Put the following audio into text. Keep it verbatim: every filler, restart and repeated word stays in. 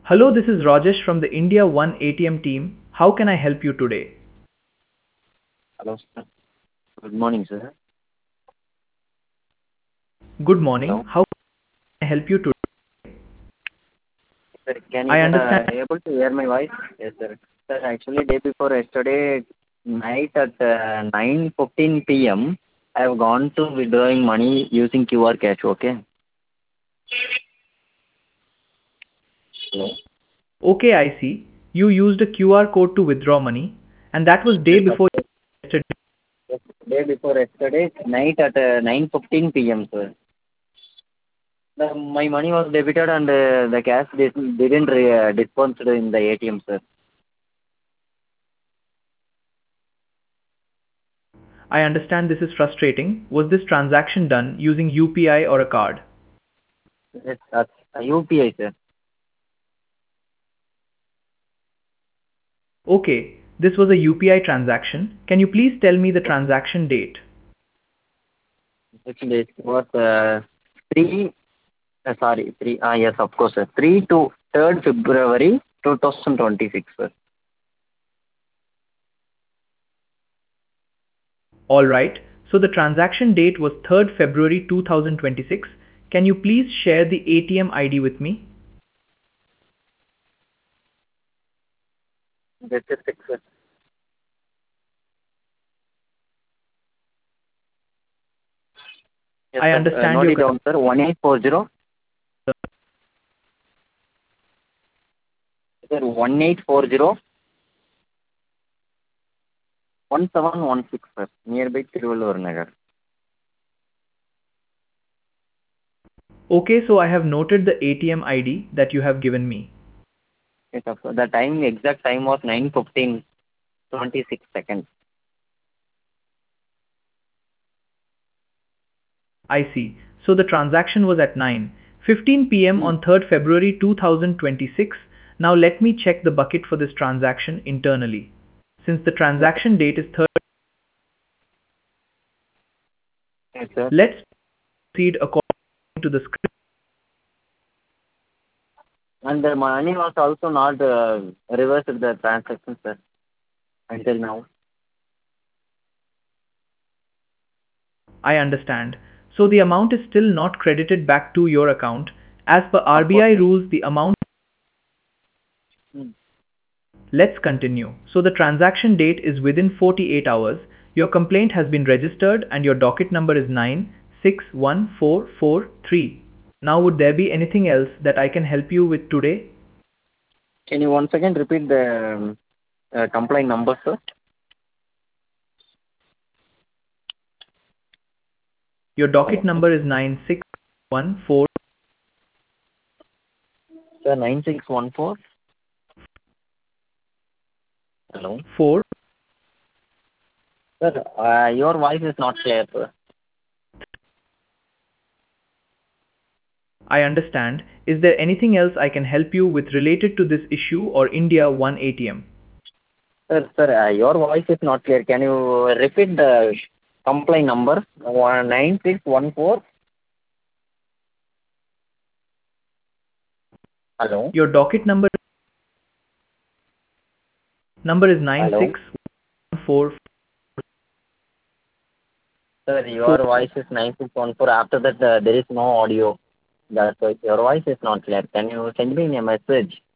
Hello, this is Rajesh from the India One A T M team. How can I help you today? Hello, sir. Good morning, sir. Good morning. Hello. How can I help you today? Sir, can you I understand. uh, able to hear my voice? Yes, sir. Sir, actually, day before yesterday night at uh, nine fifteen p m, I have gone to withdrawing money using Q R cash. Okay. Hello. Okay, I see. You used a Q R code to withdraw money, and that was day Yes, of before course. yesterday. Yes, day before yesterday night at uh, nine fifteen p m, sir. The, my money was debited and uh, the cash dis- didn't re- uh, dispensed in the A T M, sir. I understand this is frustrating. Was this transaction done using U P I or a card? It's uh, U P I, sir. Okay, this was a U P I transaction. Can you please tell me the transaction date? Actually, it was uh, three. Uh, sorry, three. Ah, yes, of course, sir. three to third February twenty twenty-six, sir. All right. So the transaction date was third February two thousand twenty-six. Can you please share the A T M I D with me? Just a sec, sir. Yes, I sir. Uh, understand note your it down, sir. one eight four zero. concern. Sir, one eight four zero one seven one six, sir. Nearby Tiruvallur Nagar. Okay, so I have noted the A T M I D that you have given me. Yes, of course. The time, exact time was nine fifteen twenty-six seconds. I see. So the transaction was at nine fifteen p m Hmm. on third February two thousand twenty-six. Now let me check the bucket for this transaction internally. Since the Yes, sir. transaction date is third, Yes, sir. let's proceed according to the script. And the money was also not uh, reversed the transaction, sir, until now. I understand. So the amount is still not credited back to your account. As per Of course, R B I sir. rules, the amount. Hmm. Let's continue. So the transaction date is within forty-eight hours. Your complaint has been registered and your docket number is nine six one four four three. Now would there be anything else that I can help you with today? Can you once again repeat the um, uh, complaint number, sir? Your docket Hello. number is nine six one four Sir, nine six one four. Hello. four. Sir, uh, your voice is not clear, sir. I understand. Is there anything else I can help you with related to this issue or India One A T M? Sir, sir, uh, your voice is not clear. Can you repeat the complaint number? One nine six one four. Hello. Your docket number number is nine Hello. six one four Sir, your four. voice is nine six one four. After that, uh, there is no audio. That's why your voice is not clear. Can you send me a message?